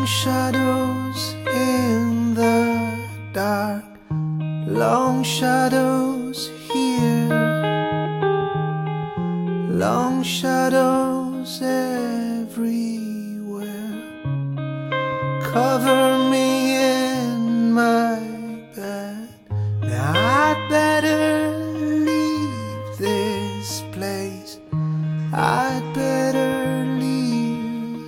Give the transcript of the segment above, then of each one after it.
shadows in the dark, long shadows here, long shadows everywhere. Cover me in my bed. Now I'd better leave this place. I'd better leave.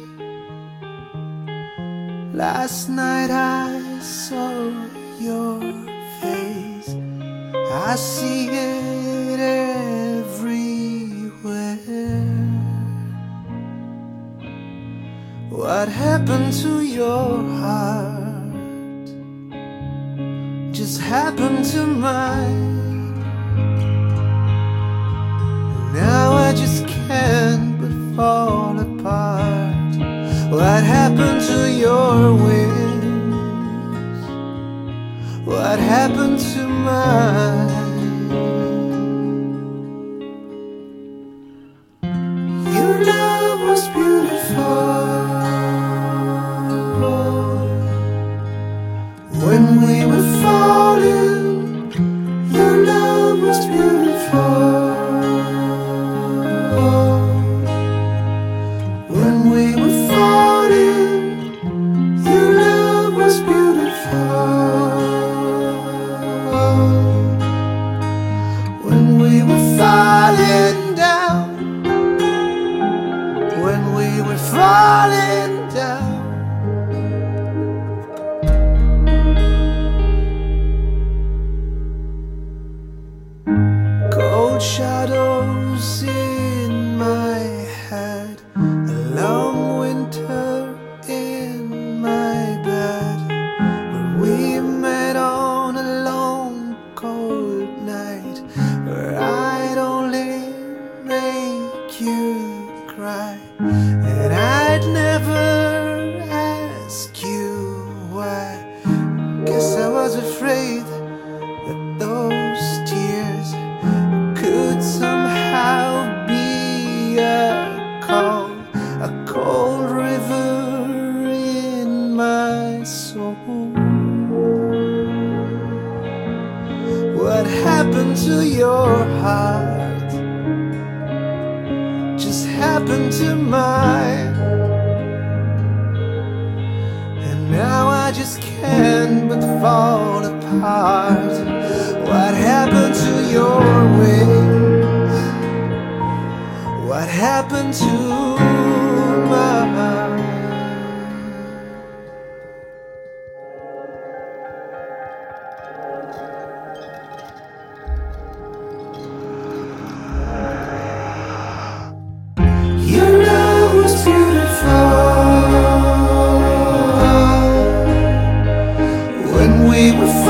Last night I saw your face. I see it everywhere. What happened to your heart just happened to mine. Now I just can't but fall apart. What happened to your wings? What happened to mine? Your love was beautiful when we were falling. Your love was beautiful when we were falling. Your love was beautiful when we were falling down. When we were falling down. Cold shadows in my head, a long winter in my bed, where we met on a long cold night, where I'd only make you cry, and I'd never ask you why. Guess I was afraid that those tears could somehow be a cold river in my soul. What happened to your heart just happened to mine, and now I just can't but fall apart. What happened to your wings? What happened to mine? Your love was beautiful when we were